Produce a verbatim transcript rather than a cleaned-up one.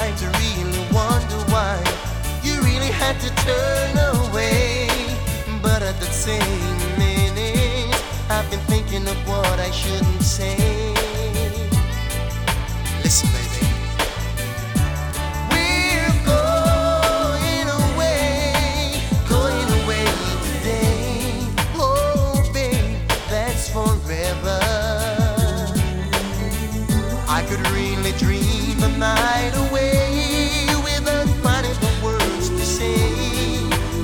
sometimes I really wonder why you really had to turn away. But at the same minute, I've been thinking of what I shouldn't say. Listen, baby, we're going away, going away today. Oh, babe, that's forever. I could really dream the night away.